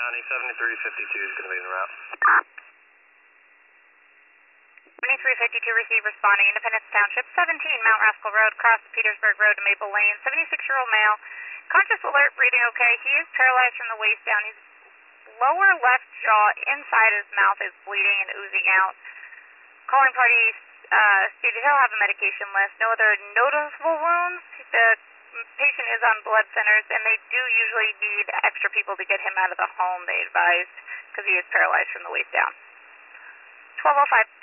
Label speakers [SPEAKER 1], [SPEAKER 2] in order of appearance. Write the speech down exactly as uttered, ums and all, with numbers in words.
[SPEAKER 1] County, seventy-three fifty-two is going to be en route.
[SPEAKER 2] seventy-three fifty-two, receive, responding, Independence Township, seventeen Mount Rascal Road, cross Petersburg Road to Maple Lane, seventy-six-year-old male, conscious, alert, breathing okay. He is paralyzed from the waist down. His lower left jaw inside his mouth is bleeding and oozing out. Calling party uh, stated he'll have a medication list. No other noticeable wounds. The patient is on blood thinners, and they do usually need extra people to get him out of the home, they advised, because he is paralyzed from the waist down. twelve oh five.